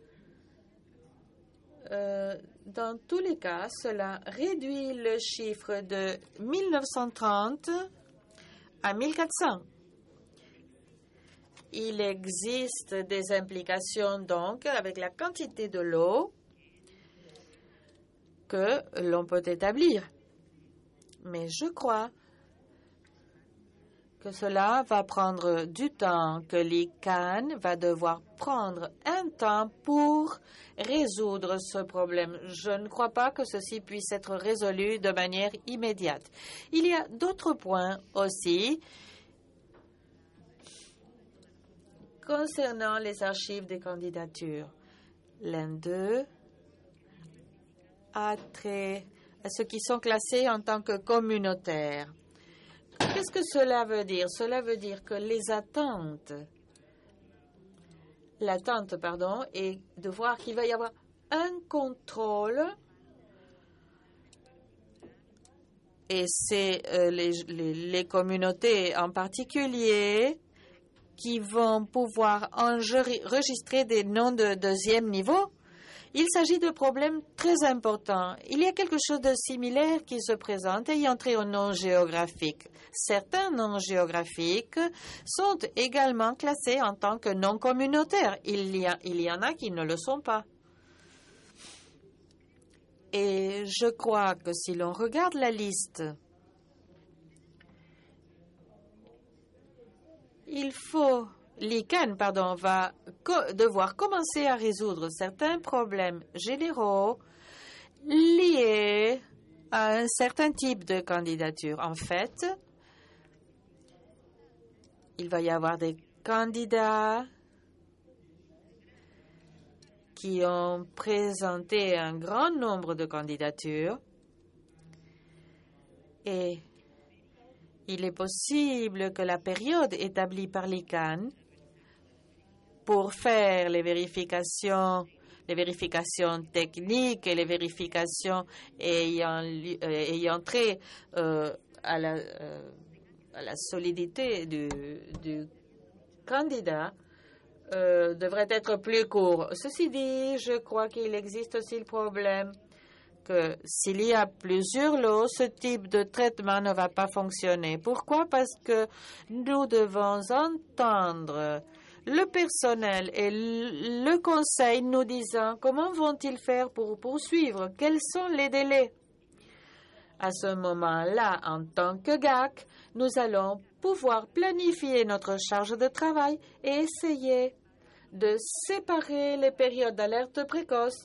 euh, dans tous les cas, cela réduit le chiffre de mille neuf cent trente à mille quatre cents. Il existe des implications, donc, avec la quantité de l'eau que l'on peut établir. Mais je crois que cela va prendre du temps, que l'I C A N va devoir prendre un temps pour résoudre ce problème. Je ne crois pas que ceci puisse être résolu de manière immédiate. Il y a d'autres points aussi concernant les archives des candidatures. L'un d'eux a trait à ceux qui sont classés en tant que communautaires. Qu'est-ce que cela veut dire? Cela veut dire que les attentes, l'attente, pardon, est de voir qu'il va y avoir un contrôle, et c'est euh, les, les, les communautés en particulier qui vont pouvoir enregistrer des noms de deuxième niveau. Il s'agit de problèmes très importants. Il y a quelque chose de similaire qui se présente ayant trait aux noms géographiques. Certains noms géographiques sont également classés en tant que noms communautaires. Il y, a, il y en a qui ne le sont pas. Et je crois que si l'on regarde la liste, il faut, l'I C A N, pardon, va co- devoir commencer à résoudre certains problèmes généraux liés à un certain type de candidature. En fait, il va y avoir des candidats qui ont présenté un grand nombre de candidatures et il est possible que la période établie par l'I C A N pour faire les vérifications, les vérifications techniques et les vérifications ayant, euh, ayant trait euh, à, la, euh, à la solidité du, du candidat Euh, devrait être plus court. Ceci dit, je crois qu'il existe aussi le problème que s'il y a plusieurs lots, ce type de traitement ne va pas fonctionner. Pourquoi? Parce que nous devons entendre le personnel et le conseil nous disant comment vont-ils faire pour poursuivre, quels sont les délais. À ce moment-là, en tant que G A C, nous allons pouvoir planifier notre charge de travail et essayer de séparer les périodes d'alerte précoce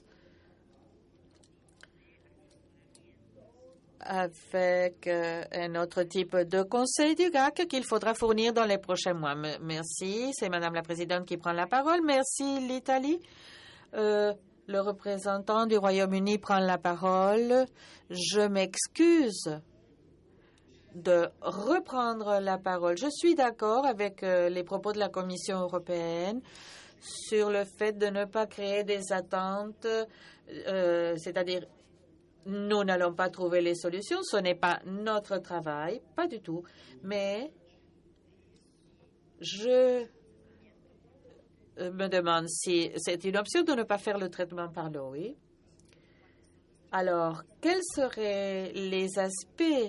avec euh, un autre type de conseil du G A C qu'il faudra fournir dans les prochains mois. M- merci. C'est Madame la Présidente qui prend la parole. Merci, l'Italie. Euh, le représentant du Royaume-Uni prend la parole. Je m'excuse de reprendre la parole. Je suis d'accord avec euh, les propos de la Commission européenne sur le fait de ne pas créer des attentes, euh, c'est-à-dire nous n'allons pas trouver les solutions, ce n'est pas notre travail, pas du tout, mais je me demande si c'est une option de ne pas faire le traitement par l'eau, oui. Alors, quels seraient les aspects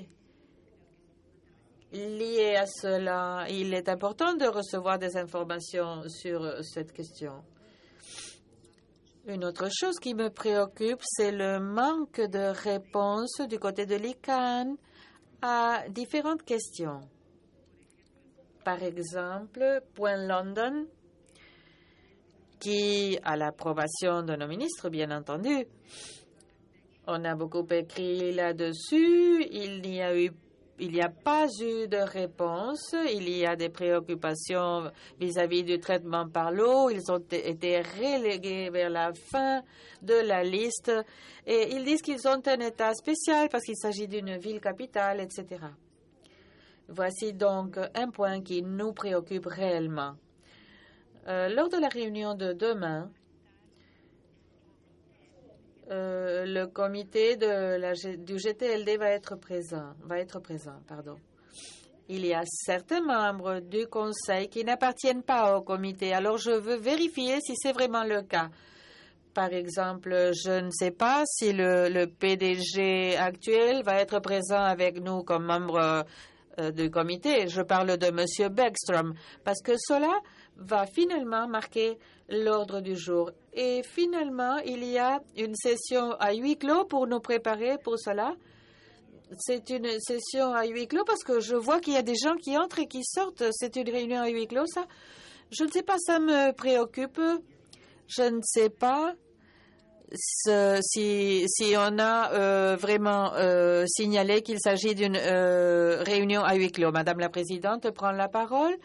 lié à cela, il est important de recevoir des informations sur cette question. Une autre chose qui me préoccupe, c'est le manque de réponse du côté de l'I C A N à différentes questions. Par exemple, Point London, qui a l'approbation de nos ministres, bien entendu. On a beaucoup écrit là-dessus. Il n'y a eu Il n'y a pas eu de réponse. Il y a des préoccupations vis-à-vis du traitement par l'eau. Ils ont été relégués vers la fin de la liste. Et ils disent qu'ils ont un état spécial parce qu'il s'agit d'une ville capitale, et cetera. Voici donc un point qui nous préoccupe réellement. Euh, lors de la réunion de demain, Euh, le comité de la, du G T L D va être présent. Va être présent, pardon. Il y a certains membres du Conseil qui n'appartiennent pas au comité. Alors, je veux vérifier si c'est vraiment le cas. Par exemple, je ne sais pas si le, le P D G actuel va être présent avec nous comme membre euh, du comité. Je parle de M. Beckstrom, parce que cela va finalement marquer l'ordre du jour. Et finalement, il y a une session à huis clos pour nous préparer pour cela. C'est une session à huis clos parce que je vois qu'il y a des gens qui entrent et qui sortent. C'est une réunion à huis clos, ça? Je ne sais pas, ça me préoccupe. Je ne sais pas ce, si, si on a euh, vraiment euh, signalé qu'il s'agit d'une euh, réunion à huis clos. Madame la Présidente prend la parole.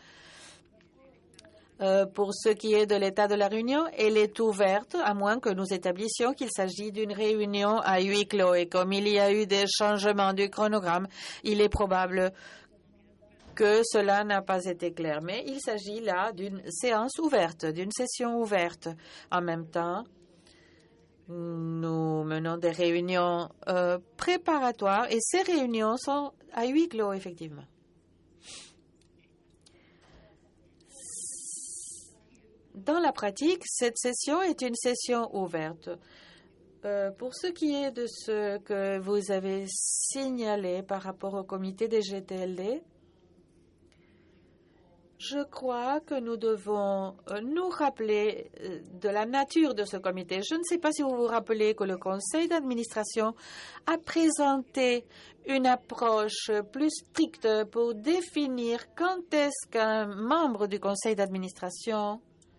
Euh, pour ce qui est de l'état de la réunion, elle est ouverte, à moins que nous établissions qu'il s'agit d'une réunion à huis clos. Et comme il y a eu des changements du chronogramme, il est probable que cela n'a pas été clair. Mais il s'agit là d'une séance ouverte, d'une session ouverte. En même temps, nous menons des réunions euh, préparatoires et ces réunions sont à huis clos, effectivement. Dans la pratique, cette session est une session ouverte. Euh, pour ce qui est de ce que vous avez signalé par rapport au comité des G T L D, Je crois que nous devons nous rappeler de la nature de ce comité. Je ne sais pas si vous vous rappelez que le conseil d'administration a présenté une approche plus stricte pour définir quand est-ce qu'un membre du conseil d'administration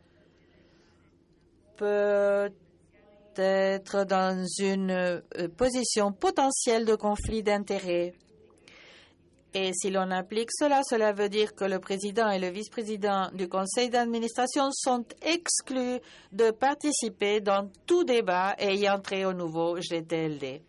peut être dans une position potentielle de conflit d'intérêts. Et si l'on applique cela, cela veut dire que le président et le vice-président du conseil d'administration sont exclus de participer dans tout débat ayant trait au nouveau G T L D.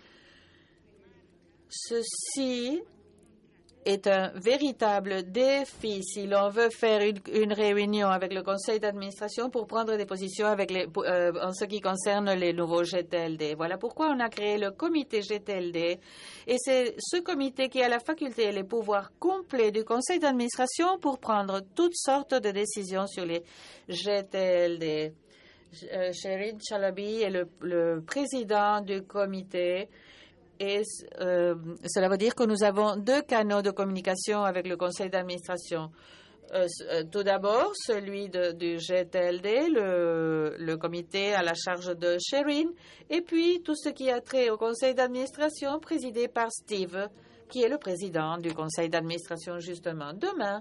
Ceci est un véritable défi si l'on veut faire une, une réunion avec le conseil d'administration pour prendre des positions avec les, euh, en ce qui concerne les nouveaux G T L D. Voilà pourquoi on a créé le comité G T L D et c'est ce comité qui a la faculté et les pouvoirs complets du conseil d'administration pour prendre toutes sortes de décisions sur les G T L D. Euh, Sherin Chalabi est le, le président du comité. Et euh, cela veut dire que nous avons deux canaux de communication avec le conseil d'administration. Euh, tout d'abord, celui de, du G T L D, le, le comité à la charge de Sherin, et puis tout ce qui a trait au conseil d'administration présidé par Steve, qui est le président du conseil d'administration justement. Demain,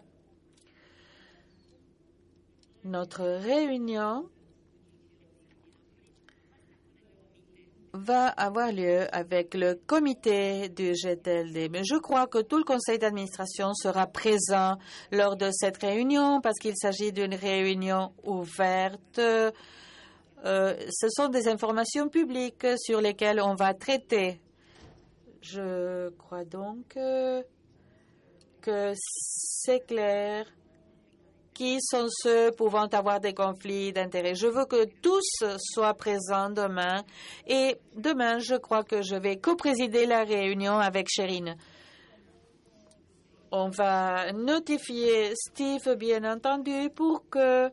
notre réunion va avoir lieu avec le comité du G T L D. Mais je crois que tout le conseil d'administration sera présent lors de cette réunion parce qu'il s'agit d'une réunion ouverte. Euh, ce sont des informations publiques sur lesquelles on va traiter. Je crois donc euh, que c'est clair qui sont ceux pouvant avoir des conflits d'intérêts. Je veux que tous soient présents demain. Et demain, je crois que je vais coprésider la réunion avec Sherin. On va notifier Steve, bien entendu, pour qu'il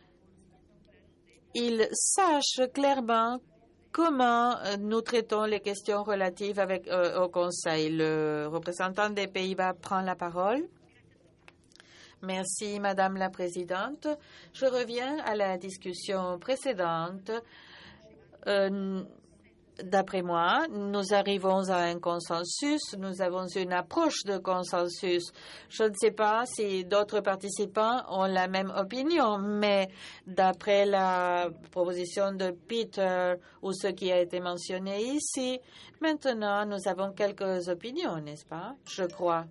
sache clairement comment nous traitons les questions relatives avec, euh, au Conseil. Le représentant des Pays-Bas prend la parole. Merci, Madame la Présidente. Je reviens à la discussion précédente. Euh, D'après moi, nous arrivons à un consensus. Nous avons une approche de consensus. Je ne sais pas si d'autres participants ont la même opinion, mais d'après la proposition de Peter ou ce qui a été mentionné ici, maintenant, nous avons quelques opinions, n'est-ce pas? Je crois.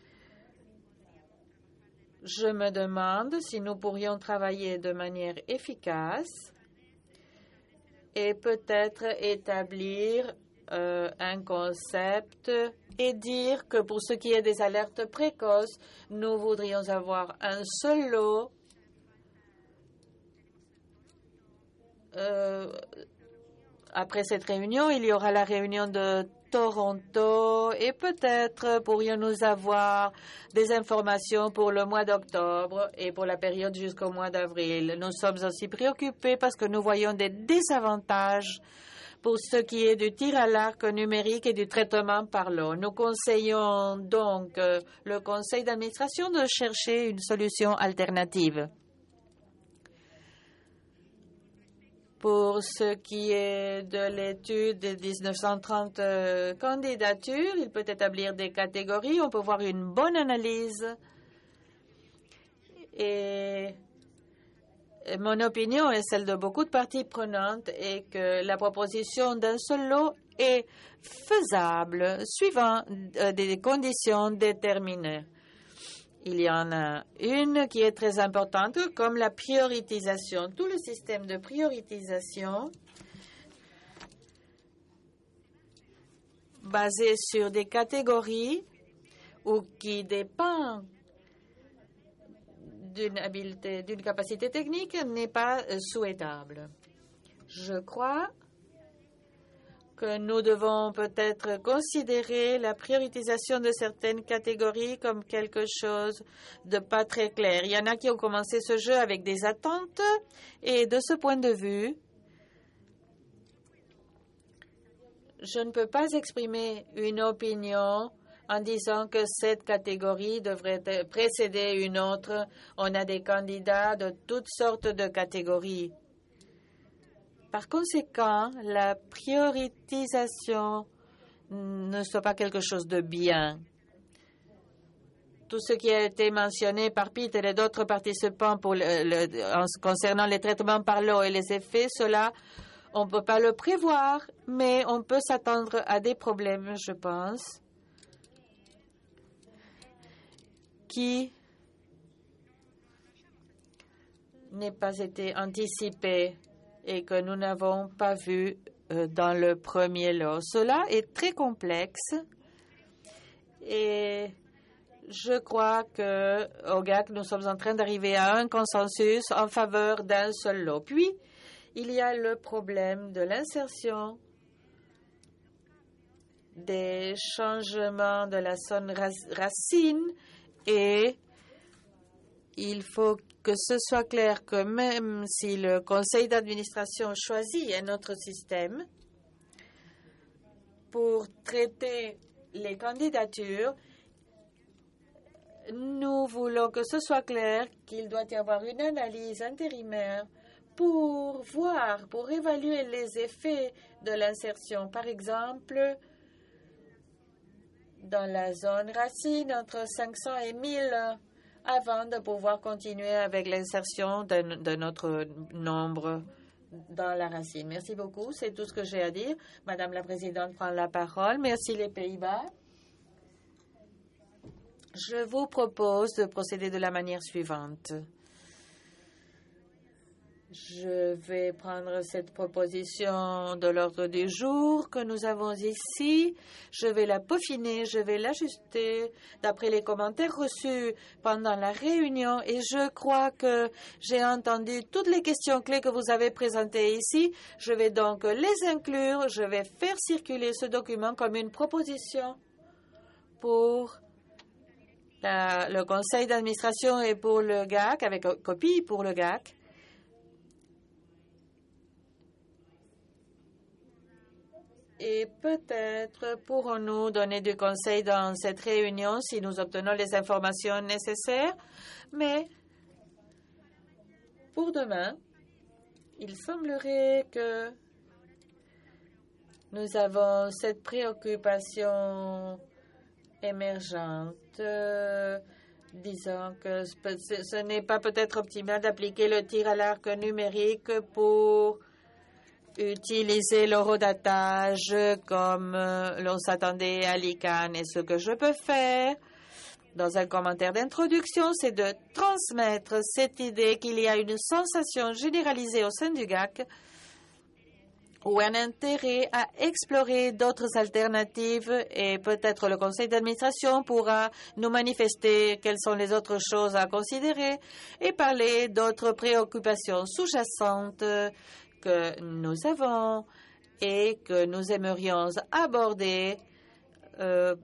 Je me demande si nous pourrions travailler de manière efficace et peut-être établir euh, un concept et dire que pour ce qui est des alertes précoces, nous voudrions avoir un seul lot euh, après cette réunion. Il y aura la réunion de Toronto et peut-être pourrions-nous avoir des informations pour le mois d'octobre et pour la période jusqu'au mois d'avril. Nous sommes aussi préoccupés parce que nous voyons des désavantages pour ce qui est du tir à l'arc numérique et du traitement par l'eau. Nous conseillons donc euh, le conseil d'administration de chercher une solution alternative. Pour ce qui est de l'étude des mille neuf cent trente euh, candidatures, il peut établir des catégories. On peut voir une bonne analyse. Et mon opinion est celle de beaucoup de parties prenantes et que la proposition d'un seul lot est faisable suivant euh, des conditions déterminées. Il y en a une qui est très importante, comme la prioritisation. Tout le système de prioritisation basé sur des catégories ou qui dépend d'une habileté, d'une capacité technique n'est pas souhaitable. Je crois que nous devons peut-être considérer la prioritisation de certaines catégories comme quelque chose de pas très clair. Il y en a qui ont commencé ce jeu avec des attentes et de ce point de vue, je ne peux pas exprimer une opinion en disant que cette catégorie devrait précéder une autre. On a des candidats de toutes sortes de catégories. Par conséquent, la prioritisation ne soit pas quelque chose de bien. Tout ce qui a été mentionné par Peter et d'autres participants pour le, le, en, concernant les traitements par l'eau et les effets, cela, on ne peut pas le prévoir, mais on peut s'attendre à des problèmes, je pense, qui n'aient pas été anticipés et que nous n'avons pas vu euh, dans le premier lot. Cela est très complexe et je crois qu'au G A C, nous sommes en train d'arriver à un consensus en faveur d'un seul lot. Puis, il y a le problème de l'insertion des changements de la zone racine et il faut que ce soit clair que même si le conseil d'administration choisit un autre système pour traiter les candidatures, nous voulons que ce soit clair qu'il doit y avoir une analyse intérimaire pour voir, pour évaluer les effets de l'insertion. Par exemple, dans la zone racine, entre cinq cents et mille, avant de pouvoir continuer avec l'insertion de, de notre nombre dans la racine. Merci beaucoup. C'est tout ce que j'ai à dire. Madame la Présidente prend la parole. Merci les Pays-Bas. Je vous propose de procéder de la manière suivante. Je vais prendre cette proposition de l'ordre du jour que nous avons ici. Je vais la peaufiner, je vais l'ajuster d'après les commentaires reçus pendant la réunion et je crois que j'ai entendu toutes les questions clés que vous avez présentées ici. Je vais donc les inclure. Je vais faire circuler ce document comme une proposition pour la, le conseil d'administration et pour le G A C, avec copie pour le G A C. Et peut-être pourrons-nous donner du conseil dans cette réunion si nous obtenons les informations nécessaires. Mais pour demain, il semblerait que nous avons cette préoccupation émergente, euh, disant que ce, ce n'est pas peut-être optimal d'appliquer le tir à l'arc numérique pour utiliser l'horodatage comme euh, l'on s'attendait à l'I C A N. Et ce que je peux faire dans un commentaire d'introduction, c'est de transmettre cette idée qu'il y a une sensation généralisée au sein du G A C ou un intérêt à explorer d'autres alternatives et peut-être le conseil d'administration pourra nous manifester quelles sont les autres choses à considérer et parler d'autres préoccupations sous-jacentes que nous avons et que nous aimerions aborder euh,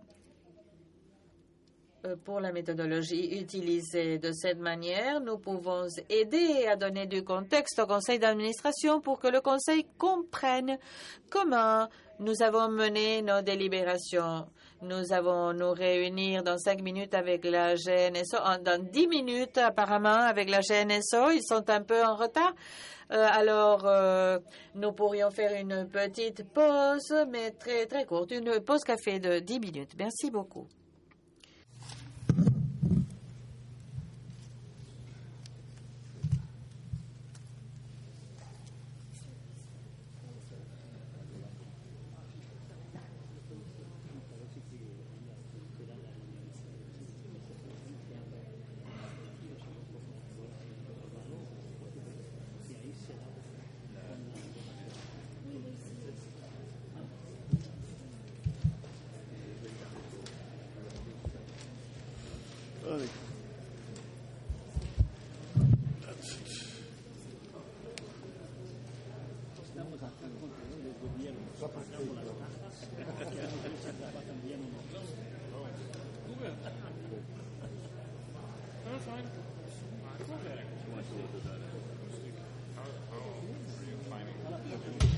pour la méthodologie utilisée. De cette manière, nous pouvons aider à donner du contexte au conseil d'administration pour que le conseil comprenne comment nous avons mené nos délibérations. Nous allons nous réunir dans cinq minutes avec la G N S O, dans dix minutes apparemment avec la G N S O. Ils sont un peu en retard. Euh, alors, euh, nous pourrions faire une petite pause, mais très, très courte, une pause café de dix minutes. Merci beaucoup. Fine.